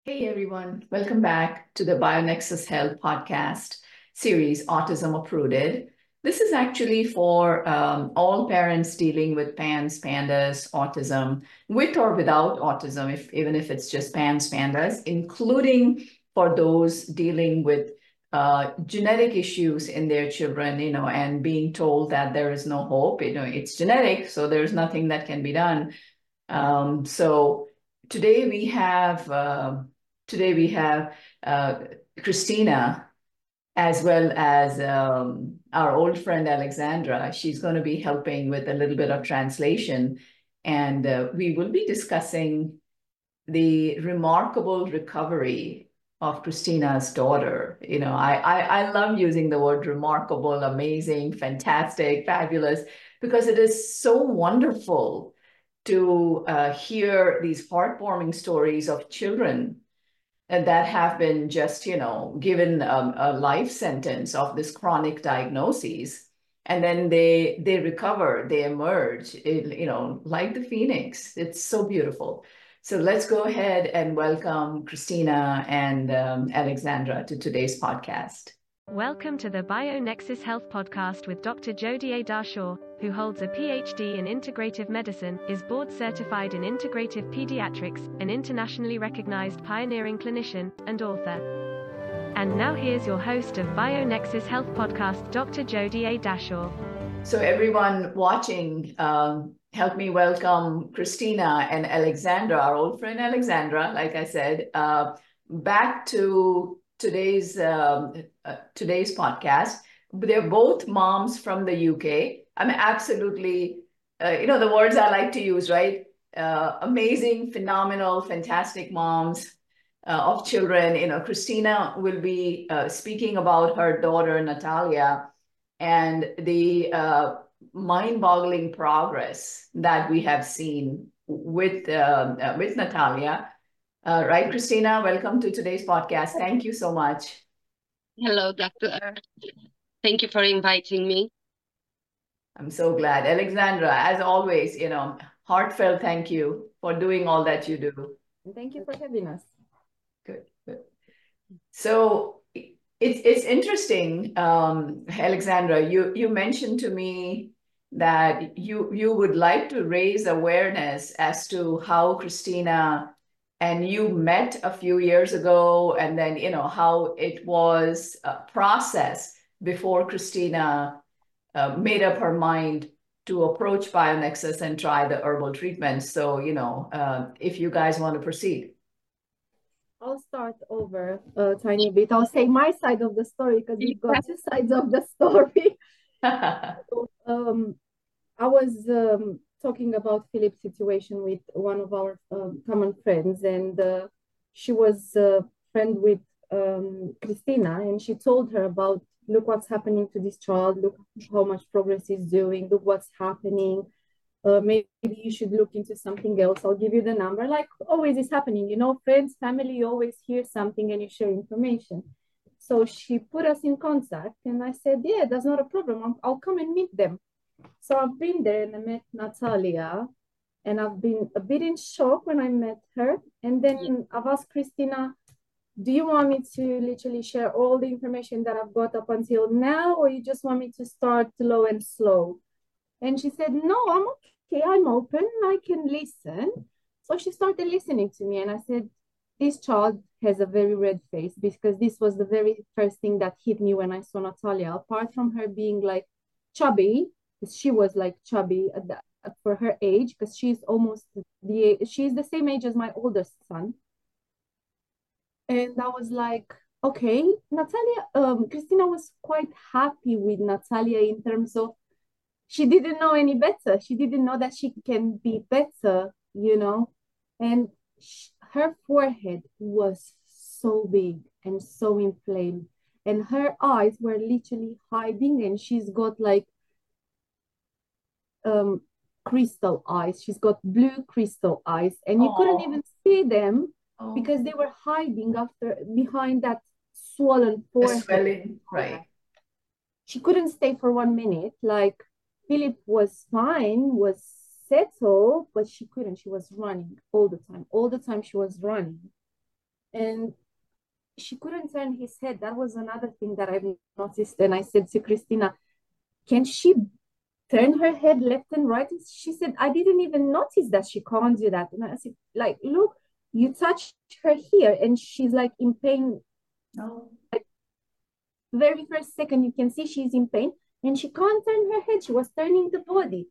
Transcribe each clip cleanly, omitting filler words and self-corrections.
Hey everyone, welcome back to the BioNexus Health podcast series, Autism Uprooted. This is actually for all parents dealing with PANS, PANDAS, autism, with or without autism, even if it's just PANS, PANDAS, including for those dealing with genetic issues in their children, and being told that there is no hope. It's genetic, so there's nothing that can be done. So today we have today we have uh, Christina, as well as our old friend Alexandra. She's going to be helping with a little bit of translation, and we will be discussing the remarkable recovery of Christina's daughter. I love using the word remarkable, amazing, fantastic, fabulous, because it is so wonderful to hear these heartwarming stories of children that have been just, given a life sentence of this chronic diagnosis. And then they recover, they emerge, like the phoenix. It's so beautiful. So let's go ahead and welcome Christina and Alexandra to today's podcast. Welcome to the BioNexus Health Podcast with Dr. Jodie A. Darshaw, who holds a PhD in Integrative Medicine, is board certified in Integrative Pediatrics, an internationally recognized pioneering clinician, and author. And now here's your host of BioNexus Health Podcast, Dr. Jodie A. Darshaw. So everyone watching, help me welcome Christina and Alexandra, our old friend Alexandra, like I said, back to today's podcast. They're both moms from the UK. I'm absolutely, the words I like to use, right? Amazing, phenomenal, fantastic moms of children. Christina will be speaking about her daughter, Natalia, and the mind-boggling progress that we have seen with Natalia. Right, Christina, welcome to today's podcast. Thank you so much. Hello, Doctor. Thank you for inviting me. I'm so glad. Alexandra, as always, heartfelt thank you for doing all that you do. Thank you for having us. Good, good. So it's interesting, Alexandra. You mentioned to me that you would like to raise awareness as to how Christina and you met a few years ago, and then how it was a process before Christina made up her mind to approach BioNexus and try the herbal treatment. So if you guys want to proceed. I'll start over a tiny bit. I'll say my side of the story because we've got two sides of the story. I was talking about Philip's situation with one of our common friends, and she was a friend with Christina, and she told her about, look what's happening to this child, look how much progress he's doing, look what's happening. Maybe you should look into something else. I'll give you the number. Like always is happening, friends, family, you always hear something and you share information. So she put us in contact, and I said, yeah, that's not a problem. I'll come and meet them. So I've been there and I met Natalia, and I've been a bit in shock when I met her. And then I've asked Christina, do you want me to literally share all the information that I've got up until now, or you just want me to start low and slow? And she said, no, I'm okay. I'm open. I can listen. So she started listening to me, and I said, this child has a very red face, because this was the very first thing that hit me when I saw Natalia. Apart from her being like chubby, she was like chubby for her age, because she's the same age as my oldest son. And I was like, okay, Natalia, Christina was quite happy with Natalia in terms of she didn't know any better. She didn't know that she can be better, and her forehead was so big and so inflamed, and her eyes were literally hiding, and she's got like crystal eyes. She's got blue crystal eyes, and you couldn't even see them because they were hiding behind that swollen forehead. Swelling, right. She couldn't stay for 1 minute. Like Philip was fine, was settled, but she couldn't. She was running all the time. All the time she was running. and she couldn't turn his head. That was another thing that I've noticed. And I said to Christina, can she turn her head left and right? And she said, I didn't even notice that she can't do that. And I said, like, look, you touched her here and she's like in pain. Oh. Like, very first second, you can see she's in pain and she can't turn her head. She was turning the body.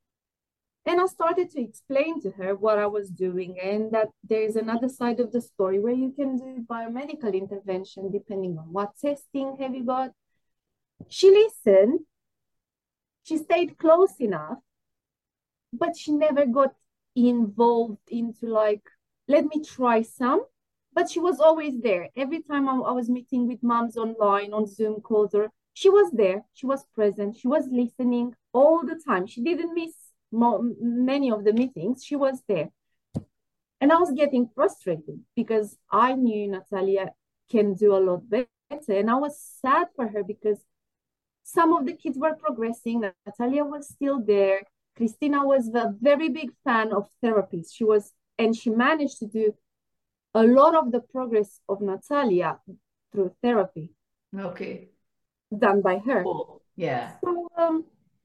And I started to explain to her what I was doing and that there is another side of the story where you can do biomedical intervention depending on what testing have you got. She listened. She stayed close enough, but she never got involved into like, let me try some. But she was always there. Every time I was meeting with moms online on Zoom calls, or she was there, she was present, she was listening all the time. She didn't miss many of the meetings. She was there. And I was getting frustrated because I knew Natalia can do a lot better. And I was sad for her because some of the kids were progressing. Natalia was still there. Christina was a very big fan of therapies. And she managed to do a lot of the progress of Natalia through therapy. Okay. Done by her. Cool. Yeah. So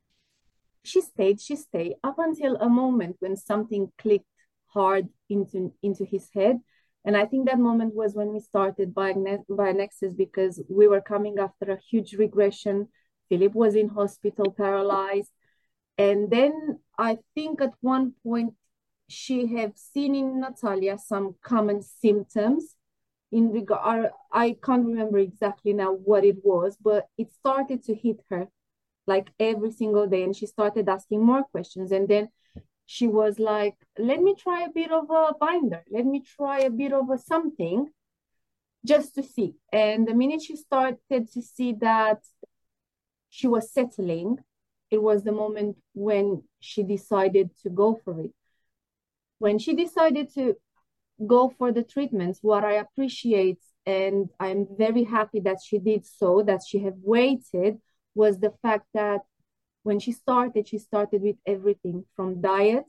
she stayed up until a moment when something clicked hard into his head. And I think that moment was when we started BioNexus because we were coming after a huge regression. Philip was in hospital, paralyzed. And then I think at one point she have seen in Natalia some common symptoms in regard, I can't remember exactly now what it was, but it started to hit her like every single day. And she started asking more questions. And then she was like, let me try a bit of a binder. Let me try a bit of a something just to see. And the minute she started to see that she was settling, it was the moment when she decided to go for it. When she decided to go for the treatments, what I appreciate, and I'm very happy that she did so, that she have waited, was the fact that when she started with everything from diet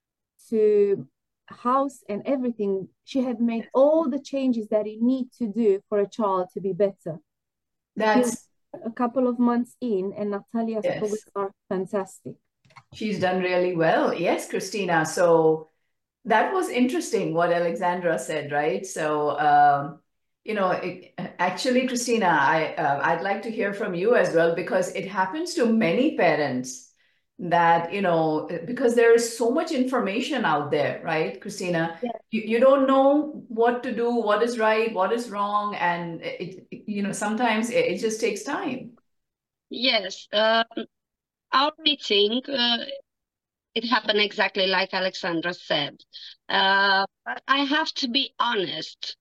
to house and everything. She had made all the changes that you need to do for a child to be better. That's a couple of months in, and Natalia's progress are fantastic. She's done really well. Yes, Christina. So that was interesting what Alexandra said, right? So, actually, Christina, I'd like to hear from you as well because it happens to many parents that, because there is so much information out there, right, Christina? Yeah. You don't know what to do, what is right, what is wrong, and sometimes it just takes time. Yes, our meeting, it happened exactly like Alexandra said. But I have to be honest.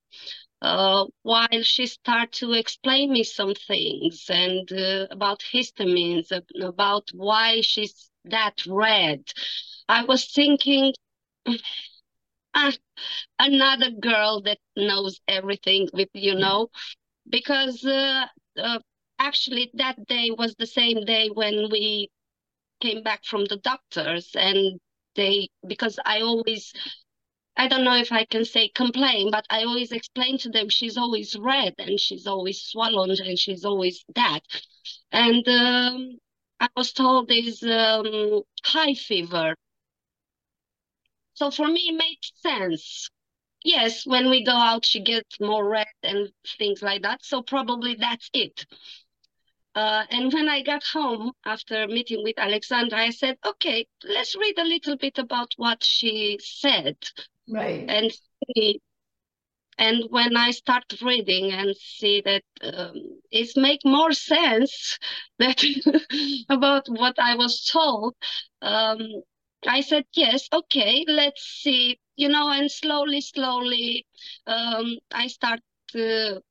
While she started to explain me some things and about histamines, about why she's that red, I was thinking, another girl that knows everything because actually that day was the same day when we came back from the doctors, and because I don't know if I can say complain, but I always explain to them she's always red and she's always swollen and she's always that. And I was told there's high fever. So for me, it made sense. Yes, when we go out, she gets more red and things like that. So probably that's it. And when I got home after meeting with Alexandra, I said, okay, let's read a little bit about what she said. Right. And see. And when I start reading and see that it make more sense that about what I was told, I said, yes, okay, let's see, and slowly, I start to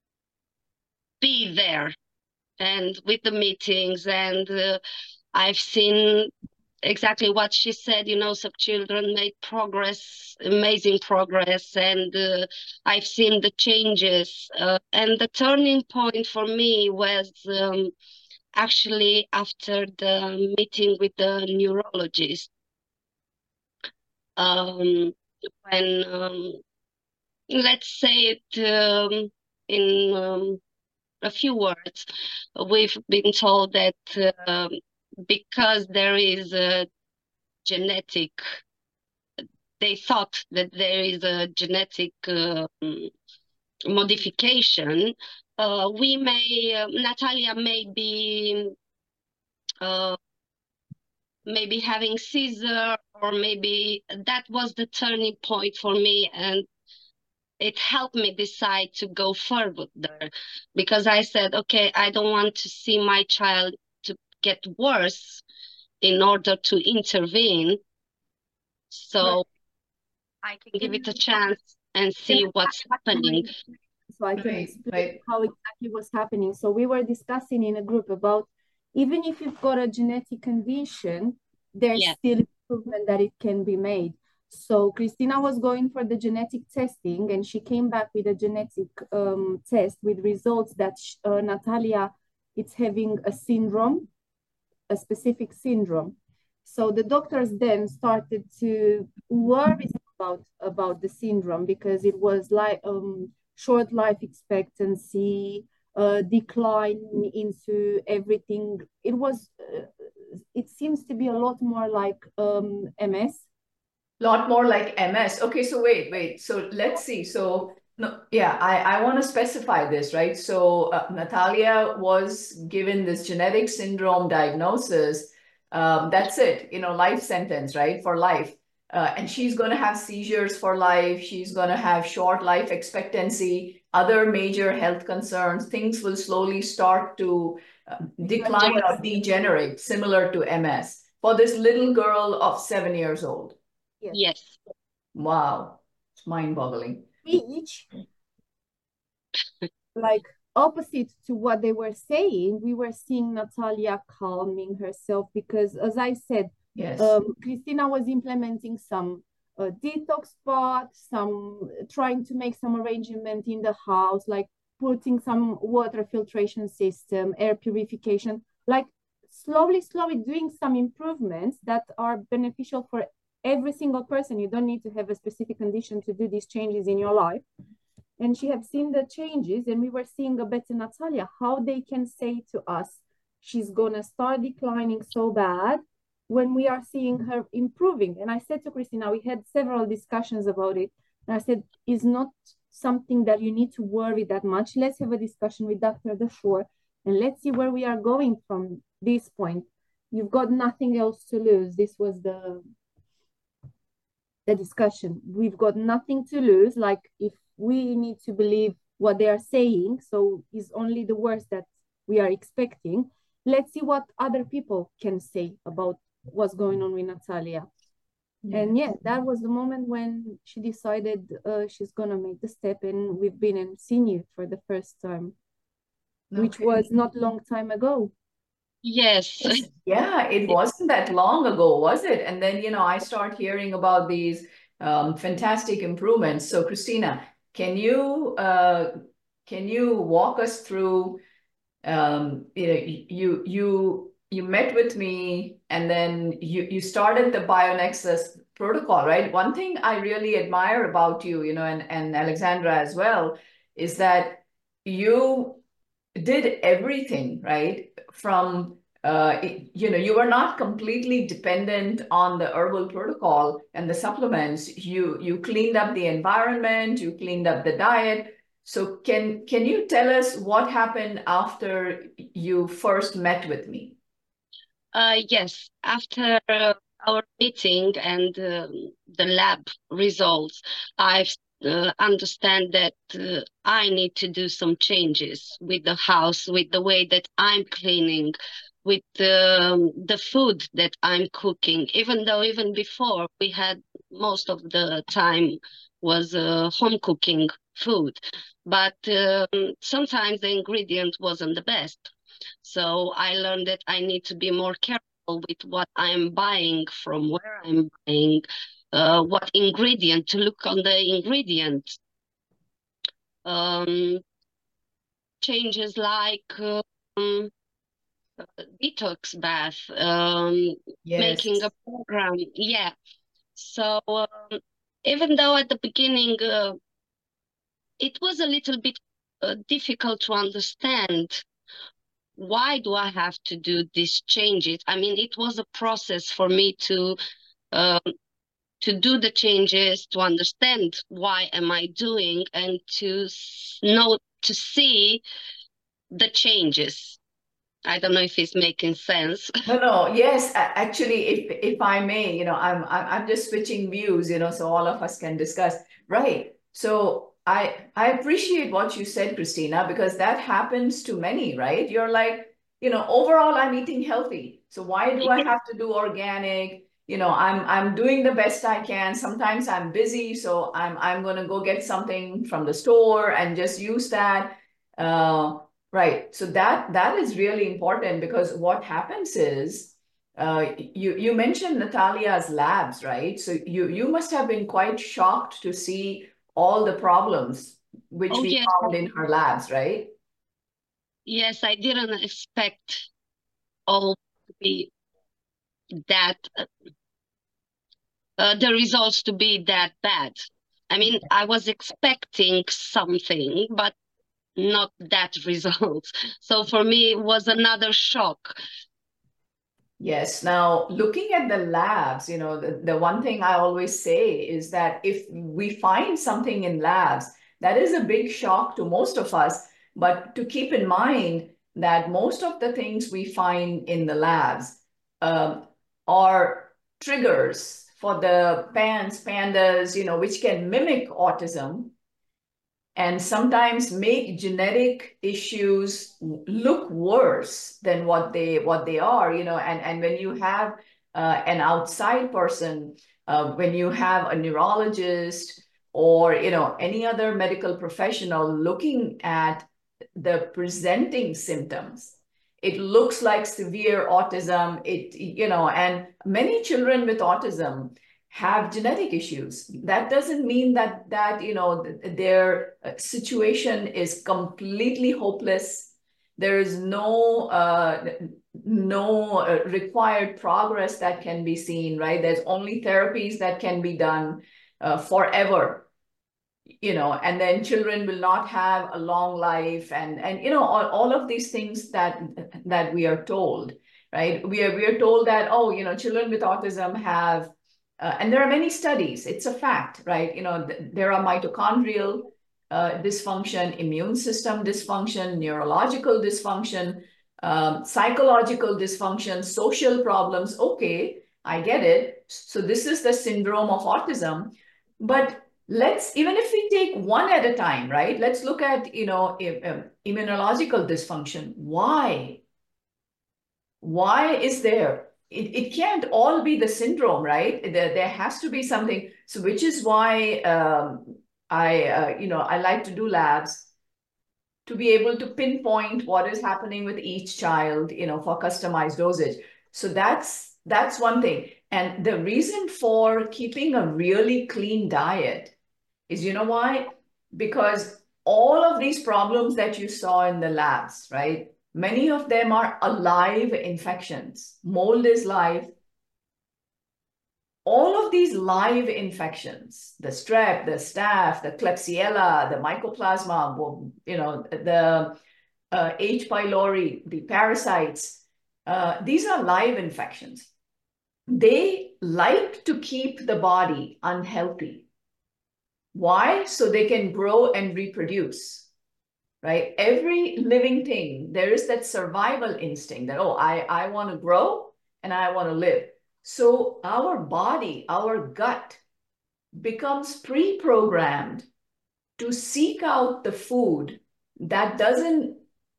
be there and with the meetings, and I've seen exactly what she said, some children made progress, amazing progress, and I've seen the changes. And the turning point for me was actually after the meeting with the neurologist. When let's say it in a few words. We've been told that because there is a genetic, they thought that there is a genetic modification. Natalia may be maybe having seizure, or maybe that was the turning point for me, and it helped me decide to go further, because I said, okay, I don't want to see my child to get worse in order to intervene. So I can give it a chance and see what's happening. So I can explain how exactly what's happening. So we were discussing in a group about, even if you've got a genetic condition, there's still improvement that it can be made. So Christina was going for the genetic testing, and she came back with a genetic test with results that Natalia is having a syndrome, a specific syndrome. So the doctors then started to worry about the syndrome, because it was like short life expectancy, decline into everything. It was, it seems to be a lot more like MS. Lot more like MS. Okay, so wait. So let's see. So no, yeah, I want to specify this, right? So Natalia was given this genetic syndrome diagnosis. That's it, life sentence, right? For life. And she's going to have seizures for life. She's going to have short life expectancy, other major health concerns. Things will slowly start to decline or degenerate, similar to MS, for this little girl of 7 years old. Yes. Wow. It's mind-boggling. Each, like opposite to what they were saying, we were seeing Natalia calming herself, because as I said, Christina was implementing some detox spots, some trying to make some arrangement in the house, like putting some water filtration system, air purification, like slowly doing some improvements that are beneficial for every single person. You don't need to have a specific condition to do these changes in your life. And she had seen the changes, and we were seeing a better Natalia, how they can say to us, she's gonna start declining so bad, when we are seeing her improving. And I said to Christina, we had several discussions about it, and I said, it's not something that you need to worry that much. Let's have a discussion with Dr. Dashor, and let's see where we are going from this point. You've got nothing else to lose. This was the discussion. We've got nothing to lose. Like, if we need to believe what they are saying, so is only the worst that we are expecting. Let's see what other people can say about what's going on with Natalia. And that was the moment when she decided she's gonna make the step, and we've been and seen you for the first time, which was not long time ago. Yes. Yeah, it wasn't that long ago, was it? And then, I start hearing about these fantastic improvements. So, Christina, can you walk us through? You met with me, and then you started the BioNexus protocol, right? One thing I really admire about you, and Alexandra as well, is that you did everything, right? From you were not completely dependent on the herbal protocol and the supplements. You cleaned up the environment, you cleaned up the diet. So can you tell us what happened after you first met with me? Yes, after our meeting and the lab results, I've understand that I need to do some changes with the house, with the way that I'm cleaning, with the food that I'm cooking. Even though even before we had, most of the time was home cooking food, but sometimes the ingredient wasn't the best. So I learned that I need to be more careful with what I'm buying, from where I'm buying, what ingredient, to look on the ingredient. Changes like detox bath, making a program. Yeah. So even though at the beginning it was a little bit difficult to understand why do I have to do these changes. I mean, it was a process for me to do the changes, to understand why am I doing, and to see the changes. I don't know if it's making sense. No. Yes, actually, if I may, I'm just switching views, so all of us can discuss. Right. So I appreciate what you said, Christina, because that happens to many, right? You're like, overall, I'm eating healthy. So why do I have to do organic? I'm doing the best I can. Sometimes I'm busy, so I'm gonna go get something from the store and just use that. Right. So that is really important, because what happens is, you mentioned Natalia's labs, right? So you must have been quite shocked to see all the problems which Oh, we yes. found in her labs, right? Yes, I didn't expect all to be that, the results to be that bad. I mean, I was expecting something, but not that result. So for me, it was another shock. Yes. Now, looking at the labs, the one thing I always say is that if we find something in labs, that is a big shock to most of us. But to keep in mind that most of the things we find in the labs are triggers for the pandas, which can mimic autism and sometimes make genetic issues look worse than what they are, and when you have an outside person, when you have a neurologist or any other medical professional looking at the presenting symptoms, it looks like severe autism. And many children with autism have genetic issues. That doesn't mean that their situation is completely hopeless. There is no required progress that can be seen, right? There's only therapies that can be done forever, and then children will not have a long life, and all of these things that we are told, right? We are told that, oh, children with autism have and there are many studies. It's a fact, right? There are mitochondrial dysfunction, immune system dysfunction, neurological dysfunction, psychological dysfunction, social problems. Okay, I get it. So this is the syndrome of autism. But even if we take one at a time, right? Let's look at, immunological dysfunction. Why? Why is there? It can't all be the syndrome, right? There has to be something. So which is why I like to do labs to be able to pinpoint what is happening with each child, for customized dosage. So that's one thing. And the reason for keeping a really clean diet is, why? Because all of these problems that you saw in the labs, right? Many of them are alive infections. Mold is live. All of these live infections, the strep, the staph, the Klebsiella, the Mycoplasma, the H. pylori, the parasites, these are live infections. They like to keep the body unhealthy. Why? So they can grow and reproduce, right? Every living thing, there is that survival instinct that, oh, I want to grow and I want to live. So our body, our gut becomes pre-programmed to seek out the food that doesn't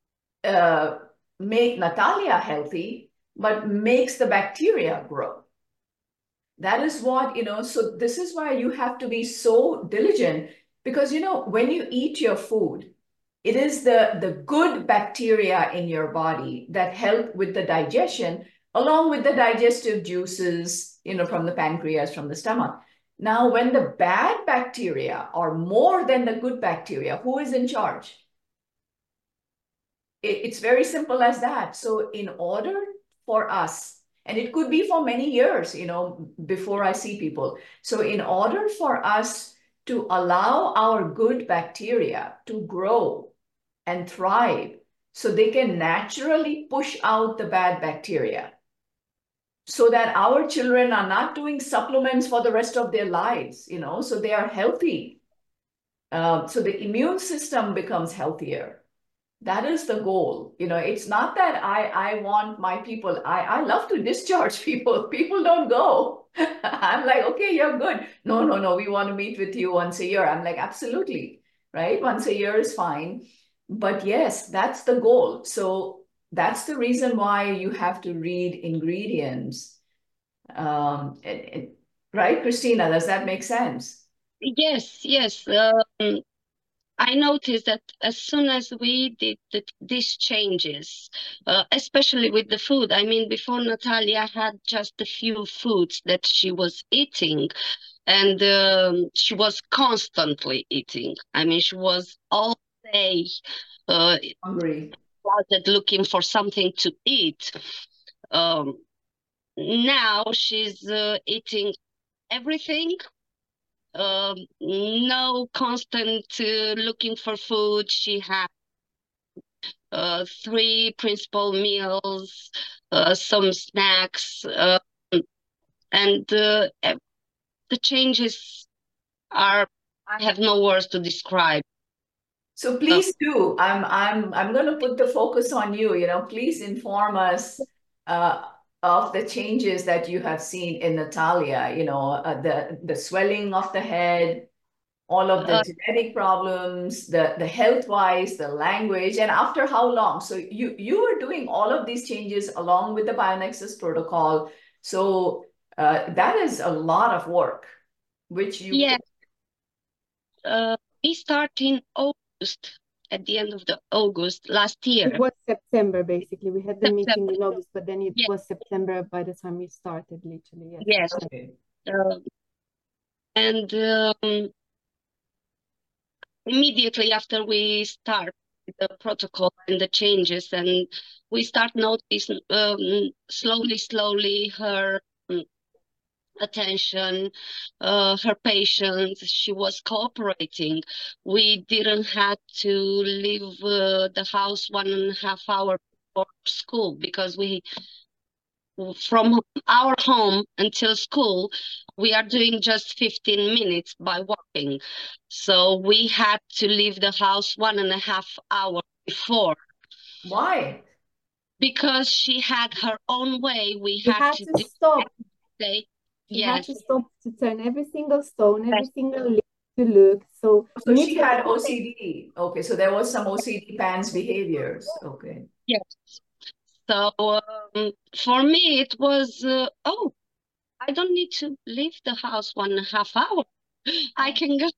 make Natalia healthy, but makes the bacteria grow. That is what, so this is why you have to be so diligent, because, when you eat your food, it is the good bacteria in your body that help with the digestion, along with the digestive juices, from the pancreas, from the stomach. Now, when the bad bacteria are more than the good bacteria, who is in charge? It's very simple as that. So in order for us, and it could be for many years, before I see people. So in order for us to allow our good bacteria to grow and thrive so they can naturally push out the bad bacteria, so that our children are not doing supplements for the rest of their lives, so they are healthy. So the immune system becomes healthier. That is the goal. It's not that I want my people, I love to discharge people. People don't go. I'm like, okay, you're good. No, we want to meet with you once a year. I'm like, absolutely, right? Once a year is fine. But yes, that's the goal. So that's the reason why you have to read ingredients. Right, Christina, does that make sense? Yes. I noticed that as soon as we did these changes, especially with the food, I mean, before Natalia had just a few foods that she was eating, and she was constantly eating. I mean, she was all day Hungry. looking for something to eat. Now she's eating everything. No constant looking for food. She had 3 principal meals, some snacks, and the changes are, I have no words to describe. So please do. I'm going to put the focus on you. Please inform us of the changes that you have seen in Natalia. The swelling of the head, all of the genetic problems, the health-wise, the language, and after how long? So you were doing all of these changes along with the BioNexus protocol. So that is a lot of work, which you. Yeah. We start in August, at the end of the August last year. It was September, basically. We had the meeting in August, but then it was September by the time we started, literally. Yes. Okay. And immediately after we start the protocol and the changes, and we start noticing slowly her attention, her patience. She was cooperating. We didn't have to leave the house 1.5 hours before school, because from our home until school, we are doing just 15 minutes by walking. So we had to leave the house 1.5 hours before. Why? Because she had her own way. We had to stop. She had to stop to turn every single stone, every single leaf to look. So she had OCD. Okay, so there was some OCD PANS behaviors. Okay. Yes. So for me, it was, I don't need to leave the house 1.5 hours. I can go,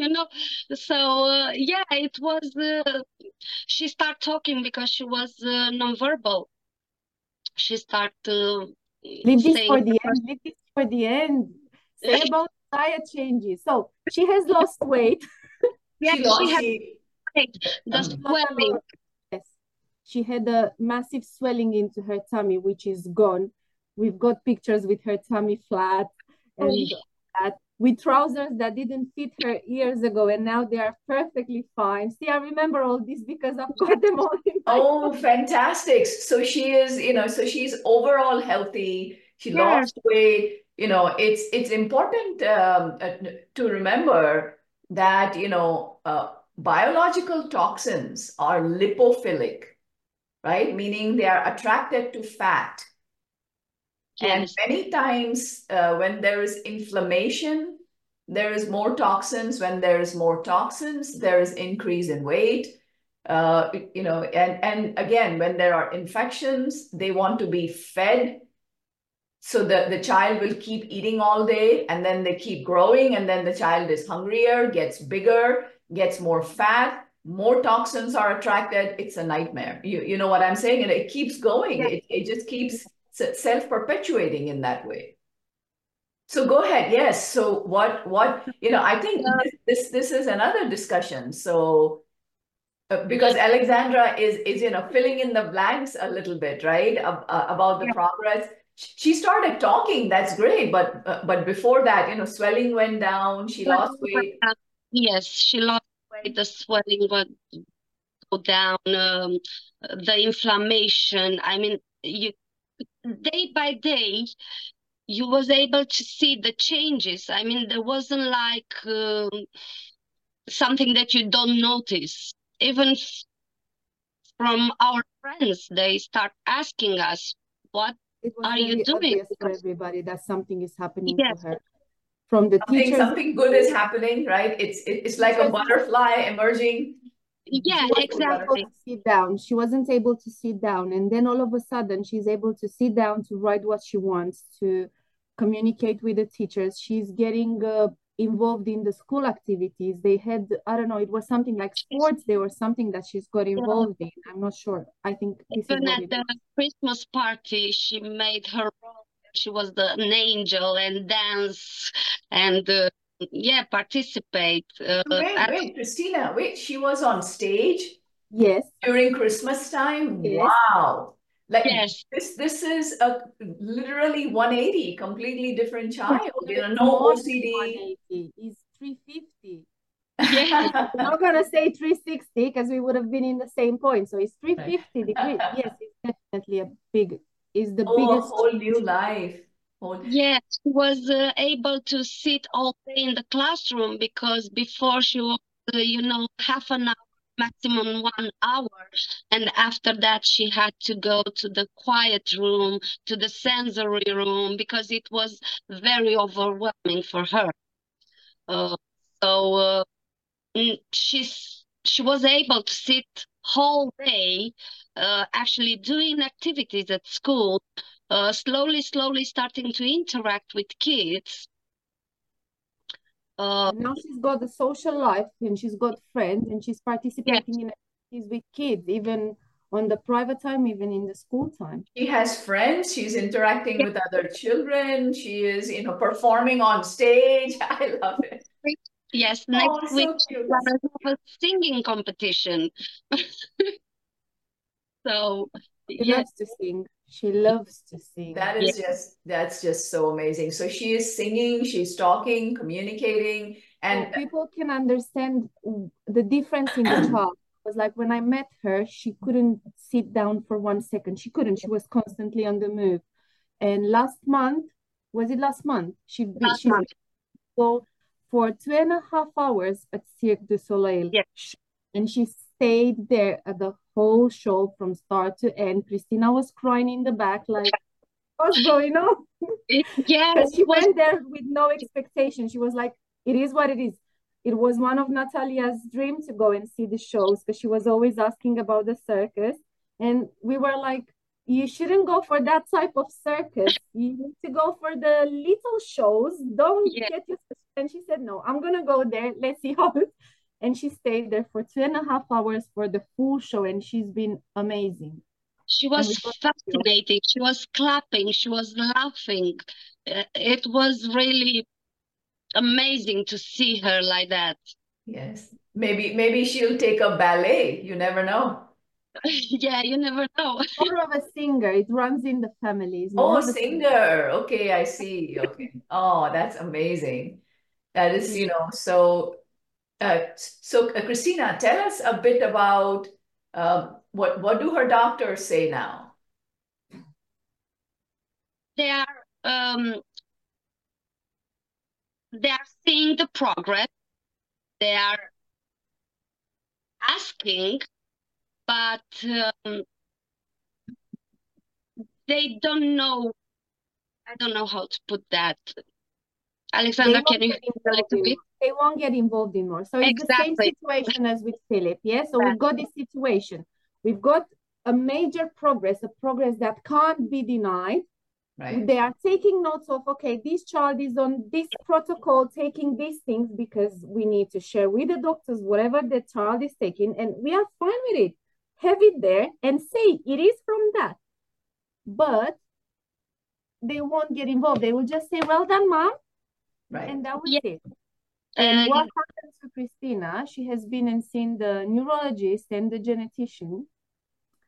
So it was, she started talking because she was nonverbal. She started leave this for the end. Say about diet changes. So she has lost weight. She had weight. The swelling. Yes. She had a massive swelling into her tummy, which is gone. We've got pictures with her tummy flat and that, with trousers that didn't fit her years ago, and now they are perfectly fine. See, I remember all this because I've got them all in my phone. Fantastic. So she is, so she's overall healthy. She lost weight. It's important to remember that, biological toxins are lipophilic, right? Meaning they are attracted to fat. And many times when there is inflammation, there is more toxins. When there is more toxins, there is increase in weight. And again, when there are infections, they want to be fed. So the child will keep eating all day, and then they keep growing, and then the child is hungrier, gets bigger, gets more fat, more toxins are attracted. It's a nightmare. You know what I'm saying? And it keeps going. It just keeps self-perpetuating in that way. So go ahead. Yes. So what I think this is another discussion. So because Alexandra is filling in the blanks a little bit, right? About the progress. she started talking. That's great. But before that, swelling went down. She lost weight. Yes, she lost weight. The swelling would go down. The inflammation. I mean, you day by day, you was able to see the changes. I mean, there wasn't like something that you don't notice. Even from our friends, they start asking us, "What It was are you very doing?" obvious for everybody that something is happening to Yes, her. From the teachers, Something good is happening, right? It's like a butterfly emerging. yeah, she wasn't able exactly. to sit down. She wasn't able to sit down. And then all of a sudden, she's able to sit down to write what she wants, to communicate with the teachers. She's getting involved in the school activities. They had, I don't know, it was something like sports day or something that she's got Yeah. involved in. I'm not sure. I think this is Even what at it the is. Christmas party, she made her role. She was an angel and dance and yeah, participate Wait, at wait, Christina, wait, she was on stage Yes, during Christmas time? yes. Wow. Like yes, this is a literally 180, completely different No, child, it's no more than OCD. 180. It's 350. yes, I'm not gonna say 360 because we would have been in the same point. So it's Right. 350 degrees. Yes, it's definitely is the Oh, a biggest whole new change. life. yes. She was able to sit all day in the classroom because before she was, half an hour, maximum 1 hour. And after that, she had to go to the quiet room, to the sensory room, because it was very overwhelming for her. Uh, so she was able to sit whole day, actually doing activities at school, slowly starting to interact with kids. And now she's got the social life and she's got friends and she's Yes, participating in activities with kids, even on the private time, even in the school time. She has friends, she's interacting yes, with other children, she is, performing on stage. I love it. yes. Next Oh, week so she's cute. gonna have a singing competition. So She yes, loves to sing. She loves to sing. That's just so amazing. So she is singing, she's talking, communicating, So and people can understand the difference in the child. It was like when I met her, she couldn't sit down for 1 second. She couldn't. She was constantly on the move. And last month, was it last month? last She's month. been go for 2.5 hours at Cirque du Soleil, Yes, and she stayed there at the whole show from start to end. Christina was crying in the back, like, what's going on? yes, Because it she was. went there with no expectation. She was like, it is what it is. It was one of Natalia's dream to go and see the shows because she was always asking about the circus. And we were like, you shouldn't go for that type of circus. You need to go for the little shows. Don't Yes. get your. And she said, no, I'm going to go there. Let's see how it. And she stayed there for 2.5 hours for the full show. And she's been amazing. She And was we got to fascinating. She was clapping. She was laughing. It was really amazing to see her like that. yes, maybe she'll take a ballet. You never know. Yeah, you never know. more of a singer. It runs in the family. It's more Oh, of a singer. singer. Okay, I see. Okay. Oh, that's amazing. That is, Christina, tell us a bit about what do her doctors say now? They are um they are seeing the progress. They are asking, but they don't know. I don't know how to put that. They Alexandra, can won't you get help a involved little in bit? more. They won't get involved in more. So it's the same Exactly. situation as with Philip. Yeah. So That, we've got this situation. We've got a major progress, a progress that can't be denied. Right. They are taking notes of, okay, this child is on this protocol, taking these things because we need to share with the doctors whatever the child is taking, and we are fine with it. Have it there and say it is from that. But they won't get involved. They will just say, well done, mom. Right. And that was yeah. it. And what And happened to Christina, she has been and seen the neurologist and the genetician.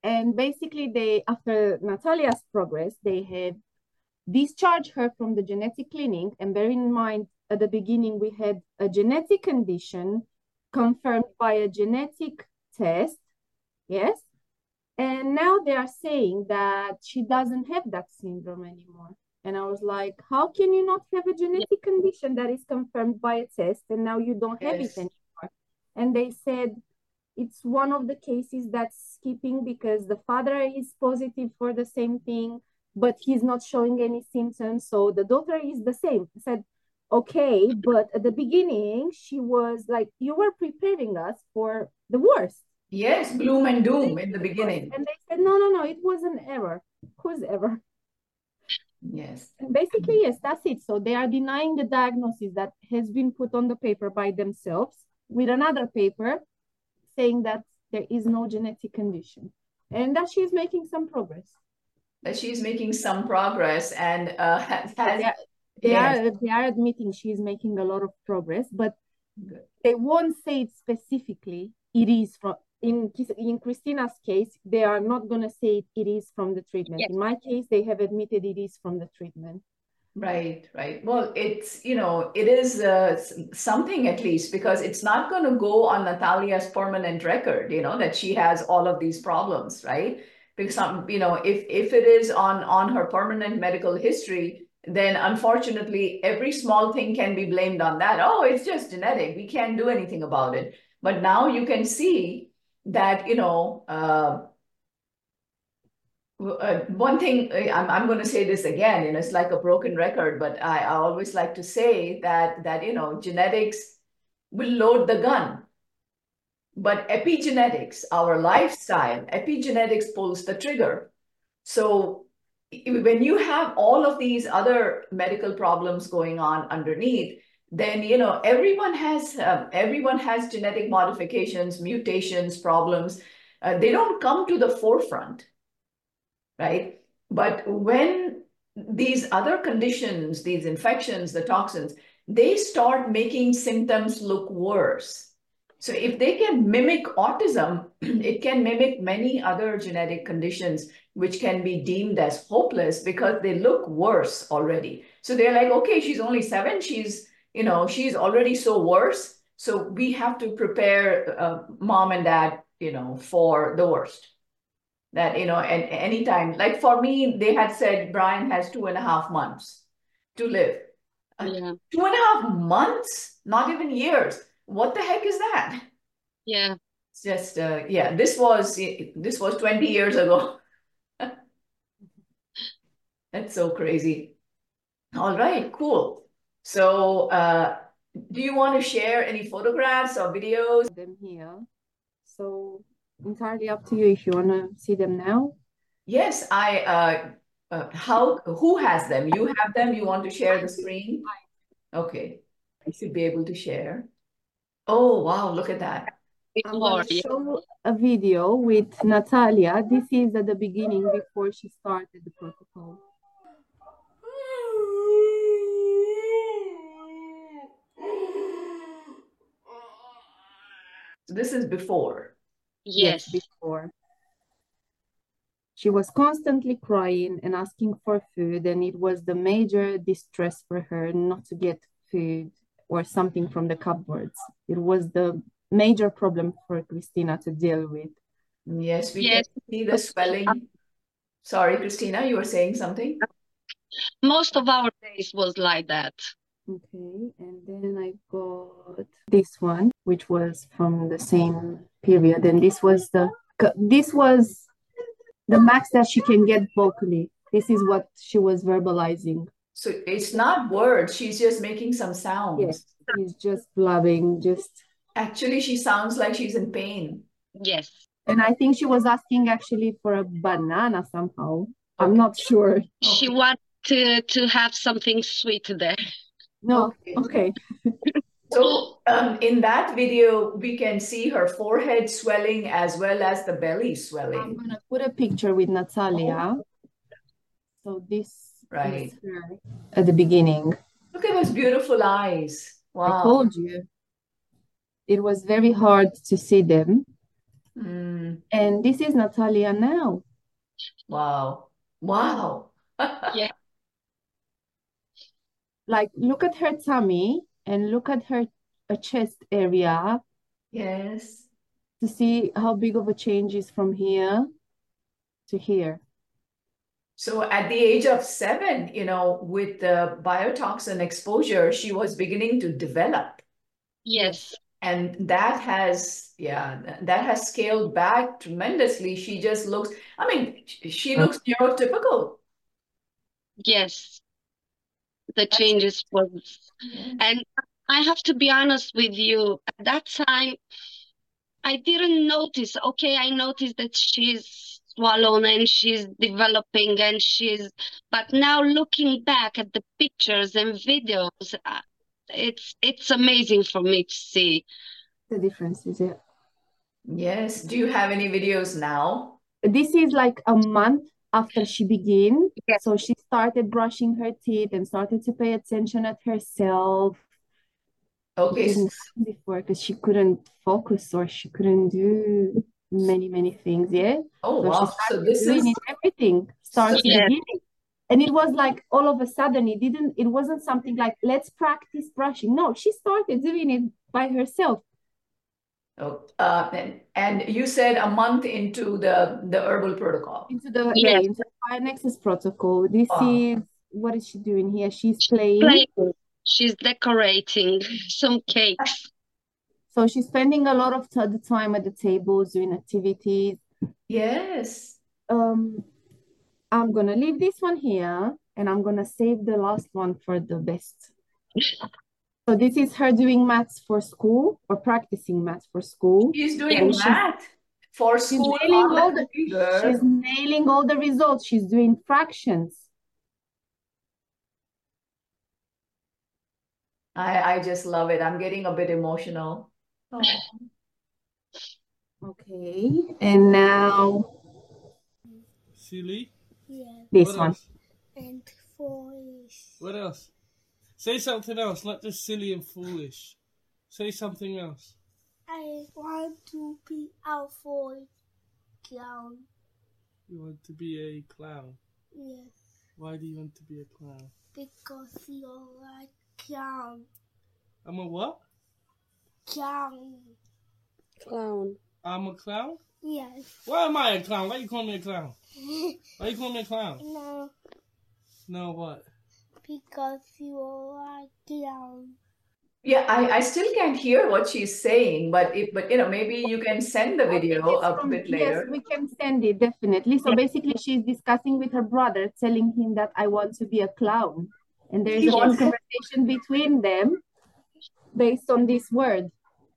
And basically after Natalia's progress, they had discharged her from the genetic clinic. And bear in mind, at the beginning, we had a genetic condition confirmed by a genetic test. Yes. And now they are saying that she doesn't have that syndrome anymore. And I was like, how can you not have a genetic condition that is confirmed by a test and now you don't have it anymore? And they said it's one of the cases that's skipping because the father is positive for the same thing, but he's not showing any symptoms. So the daughter is the same. I said, okay, but at the beginning, she was like, you were preparing us for the worst. Yes, gloom and doom in the beginning. And they said, no, it was an error. Whose error? Yes. And basically, yes, that's it. So they are denying the diagnosis that has been put on the paper by themselves with another paper saying that there is no genetic condition and that she's making some progress. That she's making some progress and they are admitting she's making a lot of progress, but they won't say it specifically. It is from in Christina's case, they are not going to say it is from the treatment. Yes. In my case, they have admitted it is from the treatment. Right. Well, it's, it is something at least, because it's not going to go on Natalia's permanent record, that she has all of these problems, right? Because, if it is on her permanent medical history, then unfortunately, every small thing can be blamed on that. Oh, it's just genetic. We can't do anything about it. But now you can see that, one thing, I'm going to say this again, it's like a broken record, but I always like to say that genetics will load the gun. But epigenetics, our lifestyle, epigenetics pulls the trigger. So when you have all of these other medical problems going on underneath, then everyone has genetic modifications, mutations, problems. They don't come to the forefront, right? But when these other conditions, these infections, the toxins, they start making symptoms look worse. So if they can mimic autism, it can mimic many other genetic conditions, which can be deemed as hopeless because they look worse already. So they're like, okay, she's only 7. She's already so worse. So we have to prepare mom and dad, for the worst. That, at any time, like for me, they had said Brian has 2.5 months to live. 2.5 months, not even years. What the heck is that? Yeah. It's just, this was 20 years ago. That's so crazy. All right, cool. So, do you want to share any photographs or videos? Them here. So entirely up to you if you want to see them now. Yes, who has them? You have them? You want to share the screen? Okay, I should be able to share. Oh, wow, look at that. I'm going to show a video with Natalia. This is at the beginning before she started the protocol. So this is before. Yes, before. She was constantly crying and asking for food, and it was the major distress for her not to get food or something from the cupboards. It was the major problem for Christina to deal with. Yes, we can see the swelling. Sorry, Christina, you were saying something? Most of our days was like that. Okay, and then I got this one, which was from the same period, and this was the max that she can get vocally. This is what she was verbalizing. So it's not words, she's just making some sounds. Yes, she's just blabbing, Actually, she sounds like she's in pain. Yes. And I think she was asking actually for a banana somehow. Okay. I'm not sure. She wanted to have something sweet there. No, okay. So in that video, we can see her forehead swelling as well as the belly swelling. I'm going to put a picture with Natalia. So this is her at the beginning. Look at those beautiful eyes. Wow. I told you. It was very hard to see them. Mm. And this is Natalia now. Wow. Wow. Yeah. Like, look at her tummy and look at her chest area Yes. to see how big of a change is from here to here. So at the age of 7, with the biotoxin exposure, she was beginning to develop. Yes. And that has scaled back tremendously. She just looks, I mean, she looks neurotypical. Yes. The changes was, Yes. and I have to be honest with you, at that time, I didn't notice. Okay, I noticed that she's swollen and she's developing but now looking back at the pictures and videos, it's amazing for me to see. The difference is it. Yes. Do you have any videos now? This is like a month after she began. Yes. So she started brushing her teeth and started to pay attention at herself. Okay. It didn't happen before because she couldn't focus or she couldn't do many things. Yeah. Oh, So she wow. So started this doing is it, everything start to Yes. beginning. And it was like all of a sudden it wasn't something like let's practice brushing. No, she started doing it by herself. oh, and you said a month into the herbal protocol. Into the Yes. into the Bionexus protocol. This Wow. is what is she doing here? She's playing. She's decorating some cakes. So she's spending a lot of the time at the tables doing activities. Yes. I'm gonna leave this one here and I'm gonna save the last one for the best. So this is her doing maths for school or practicing maths for school. She's doing And math for she's school nailing on all the the computer. she's nailing all the results. She's doing fractions. I just love it. I'm getting a bit emotional. Oh. Okay, and now Silly. Yeah, this What one. else? and foolish. What else? Say something else, not just silly and foolish. Say something else. I want to be a boy clown. You want to be a clown. Yes, Why do you want to be a clown? because you're like clown. I'm a what? Clown. Clown. I'm a clown? Yes. Why am I a clown? Why you call me a clown? Why you call me a clown? No, No, what? because you're like clown. Yeah, I still can't hear what she's saying, but maybe you can send the I think video it's a from, bit yes, later. we can send it definitely. So basically, she's discussing with her brother, telling him that I want to be a clown, and there is She a wants- conversation between them based on this word.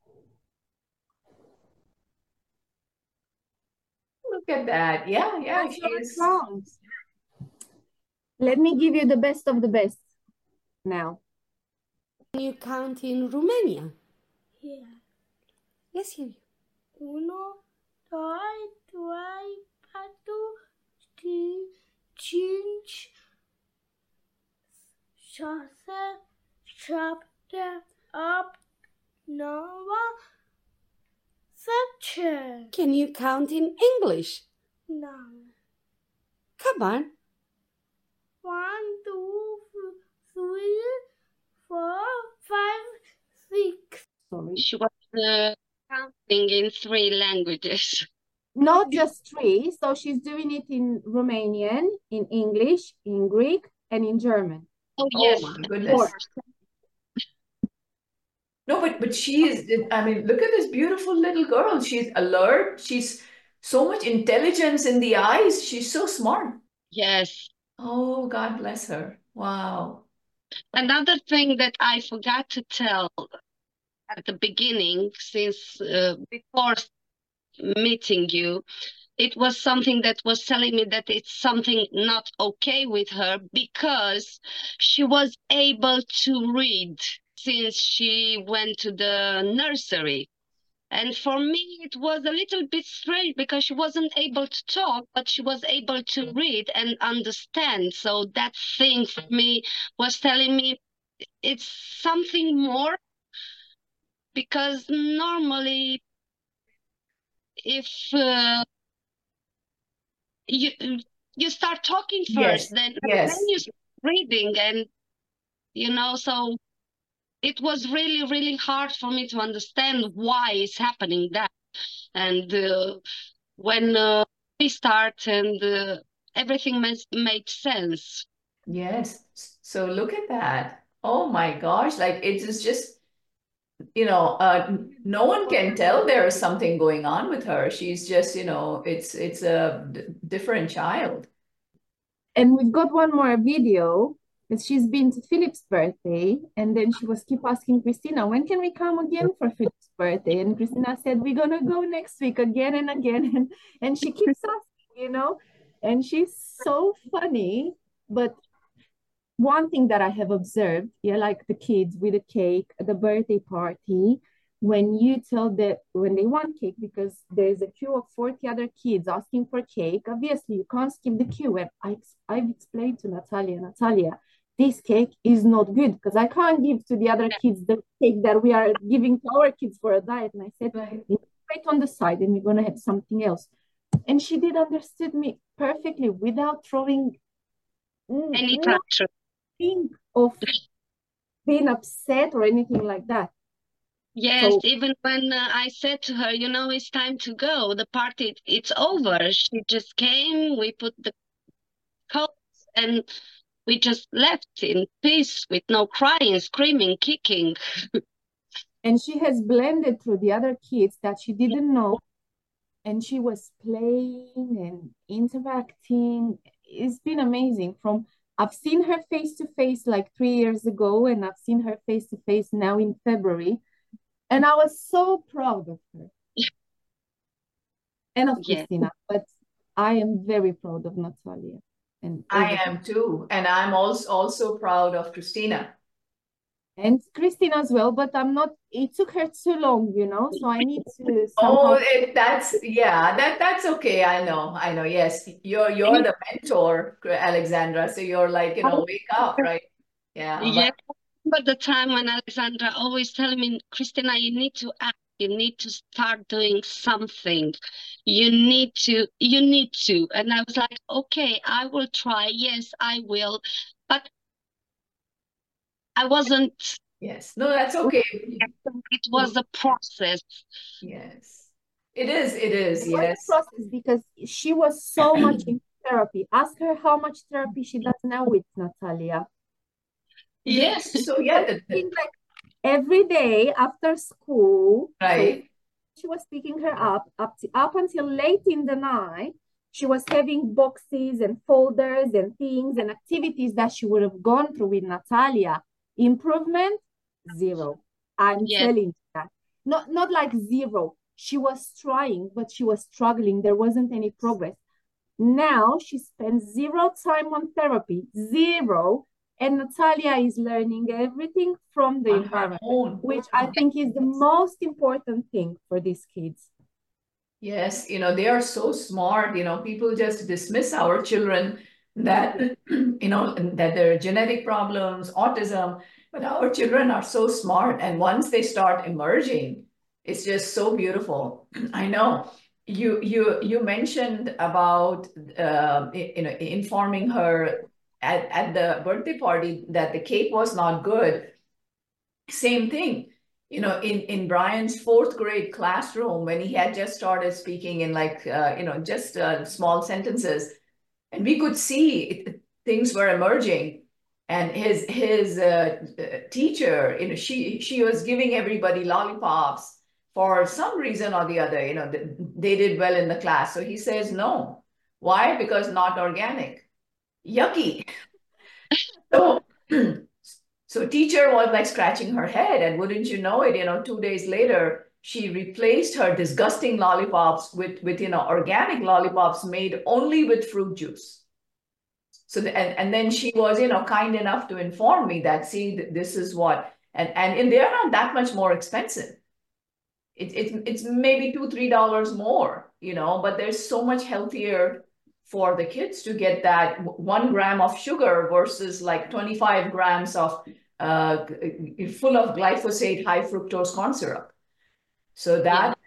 Look at that. Yeah, That's she not a is. clown. Let me give you the best of the best now. Can you count in Romania? Yeah. Let's hear you. 1, 2, 3, 4, 5, 6, 7, 8, 9, 10. Can you count in English? No. Come on. 1, 2, 3, 4, 5, 6. Sorry. She was counting in 3 languages. Not just 3. So she's doing it in Romanian, in English, in Greek, and in German. Oh, Oh yes. my goodness. No, but she is, I mean, look at this beautiful little girl. She's alert. She's so much intelligence in the eyes. She's so smart. Yes. Oh, God bless her. Wow. Another thing that I forgot to tell at the beginning, since before meeting you, it was something that was telling me that it's something not okay with her because she was able to read since she went to the nursery. And for me, it was a little bit strange because she wasn't able to talk, but she was able to read and understand. So that thing for me was telling me it's something more, because normally if you you start talking Yes, first, then yes. you start reading, and so it was really, really hard for me to understand why it's happening that. And when we start, and everything made sense. Yes. So look at that. Oh my gosh, like it is just, no one can tell there is something going on with her. She's just, it's a different child. And we've got one more video that she's been to Philip's birthday, and then she was keep asking Christina, when can we come again for Philip's birthday? And Christina said, we're gonna go next week again and again. And she keeps asking, and she's so funny. But one thing that I have observed, like the kids with the cake at the birthday party, when you tell that when they want cake, because there's a queue of 40 other kids asking for cake, obviously you can't skip the queue. And I've explained to Natalia, this cake is not good because I can't give to the other kids the cake that we are giving to our kids for a diet. And I said, wait on the side and we're going to have something else. And she did understood me perfectly without throwing any pressure. Think of being upset or anything like that. Yes, so, even when I said to her, it's time to go, the party, it's over. She just came, we put the coats, and we just left in peace with no crying, screaming, kicking. And she has blended through the other kids that she didn't know, and she was playing and interacting. It's been amazing. I've seen her face to face like 3 years ago, and I've seen her face to face now in February. And I was so proud of her. And of Christina, but I am very proud of Natalia. And I am too. And I'm also proud of Christina. And Christina as well, but I'm not, it took her too long, so I need to somehow... that's okay. I know. Yes, you're the mentor, Alexandra. So you're like, wake up, right? Yeah. Yeah. But the time when Alexandra always telling me, Christina, you need to act. You need to start doing something. You need to. And I was like, okay, I will try. Yes, I will. But I wasn't. Yes. No, that's okay. It was a process. Yes. It is. Yes. A process because she was so much in therapy. Ask her how much therapy she does now with Natalia. Yes. So yeah, like every day after school, right? So she was picking her up until late in the night. She was having boxes and folders and things and activities that she would have gone through with Natalia. Improvement, zero. I'm telling you that. Not like zero. She was trying, but she was struggling. There wasn't any progress. Now she spends zero time on therapy, zero. And Natalia is learning everything from the environment, which I think is the most important thing for these kids. Yes, they are so smart. People just dismiss our children that, that there are genetic problems, autism, but our children are so smart. And once they start emerging, it's just so beautiful. I know you mentioned about, informing her at the birthday party that the cake was not good. Same thing, in Brian's 4th grade classroom when he had just started speaking in like, just small sentences, and we could see things were emerging. And his teacher, she was giving everybody lollipops for some reason or the other. They did well in the class. So he says no. Why? Because not organic. Yucky. So teacher was like scratching her head, and wouldn't you know it, 2 days later, she replaced her disgusting lollipops with organic lollipops made only with fruit juice. So and then she was kind enough to inform me that, see, this is what, and they're not that much more expensive. It's maybe $2-3 more, but they're so much healthier for the kids to get that 1 gram of sugar versus like 25 grams of full of glyphosate, high fructose corn syrup. So that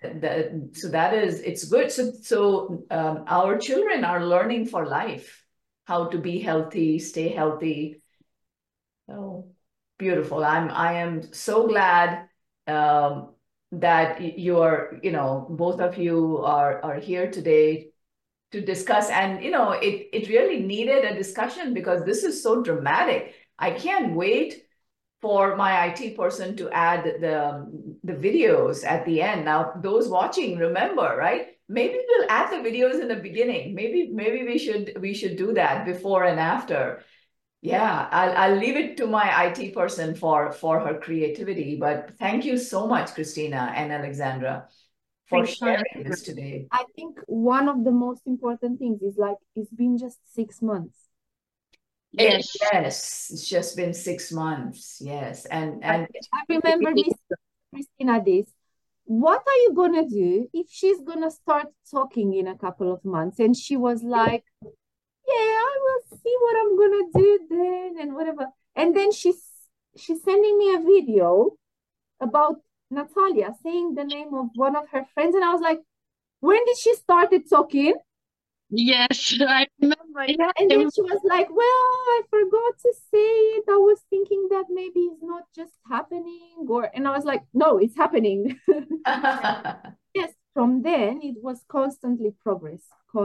So that is, it's good. So our children are learning for life, how to be healthy, stay healthy. Oh, beautiful. I am so glad that you are, both of you are here today to discuss. And, it really needed a discussion because this is so dramatic. I can't wait for my IT person to add the videos at the end. Now, those watching, remember, right? Maybe we'll add the videos in the beginning. Maybe we should do that before and after. Yeah, I'll leave it to my IT person for her creativity. But thank you so much, Christina and Alexandra, for Thanks, sharing this today. I think one of the most important things is like it's been just 6 months. Yes. Yes, it's just been 6 months. Yes, and I remember Miss Christina this. What are you gonna do if she's gonna start talking in a couple of months? And she was like, yeah, I will see what I'm gonna do then and whatever. And then she's sending me a video about Natalia saying the name of one of her friends, and I was like, when did she started talking? Yes, I remember. Yeah, and then she was like, well, I forgot to say it. I was thinking that maybe it's not just happening, and I was like, no, it's happening. Yes, from then it was constantly progress.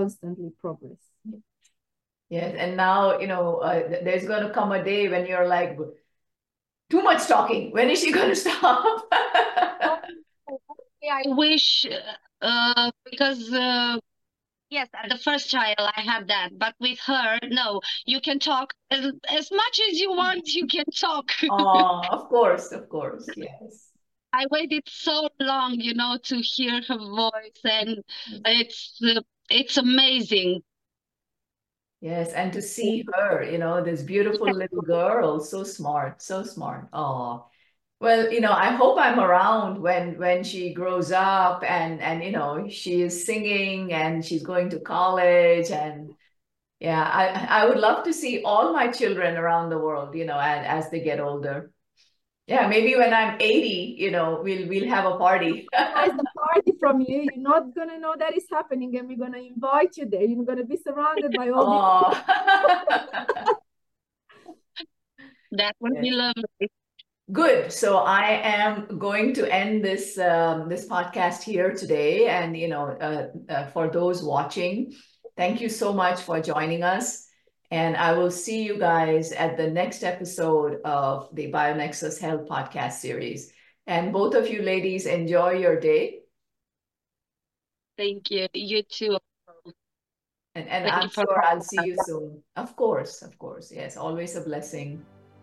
Yes, and now, there's going to come a day when you're like, too much talking. When is she going to stop? I wish, because yes, at the first trial I had that, but with her, no, you can talk as much as you want. You can talk. Oh, of course, yes. I waited so long, to hear her voice, and it's amazing. Yes, and to see her, this beautiful little girl, so smart, so smart. Oh, well, I hope I'm around when she grows up and she is singing and she's going to college. And yeah, I would love to see all my children around the world, as they get older. Yeah, maybe when I'm 80, we'll have a party. It's a party from you. You're not gonna know that is happening, and we're gonna invite you there. You're gonna be surrounded by all these That would be lovely. Good. So I am going to end this podcast here today. And for those watching, thank you so much for joining us. And I will see you guys at the next episode of the BioNexus Health podcast series. And both of you ladies, enjoy your day. Thank you. You too. And I'm sure I'll see you soon. Of course. Yes, always a blessing.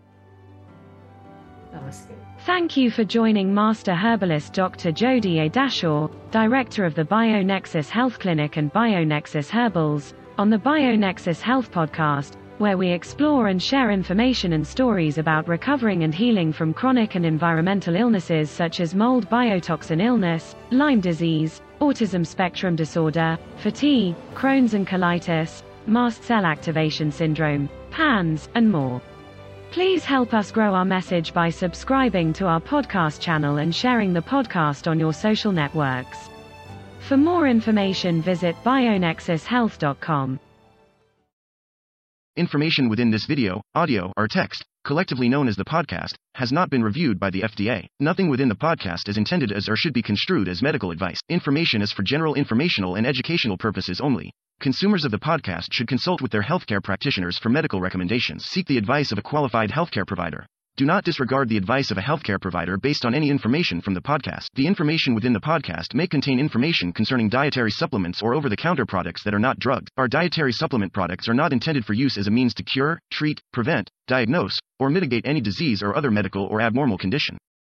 Namaste. Thank you for joining Master Herbalist Dr. Jodi A. Dashaw, Director of the BioNexus Health Clinic and BioNexus Herbals, on the BioNexus Health Podcast, where we explore and share information and stories about recovering and healing from chronic and environmental illnesses such as mold biotoxin illness, Lyme disease, autism spectrum disorder, fatigue, Crohn's and colitis, mast cell activation syndrome, PANS, and more. Please help us grow our message by subscribing to our podcast channel and sharing the podcast on your social networks. For more information, visit bionexushealth.com. Information within this video, audio, or text, collectively known as the podcast, has not been reviewed by the FDA. Nothing within the podcast is intended as or should be construed as medical advice. Information is for general informational and educational purposes only. Consumers of the podcast should consult with their healthcare practitioners for medical recommendations. Seek the advice of a qualified healthcare provider. Do not disregard the advice of a healthcare provider based on any information from the podcast. The information within the podcast may contain information concerning dietary supplements or over-the-counter products that are not drugged. Our dietary supplement products are not intended for use as a means to cure, treat, prevent, diagnose, or mitigate any disease or other medical or abnormal condition.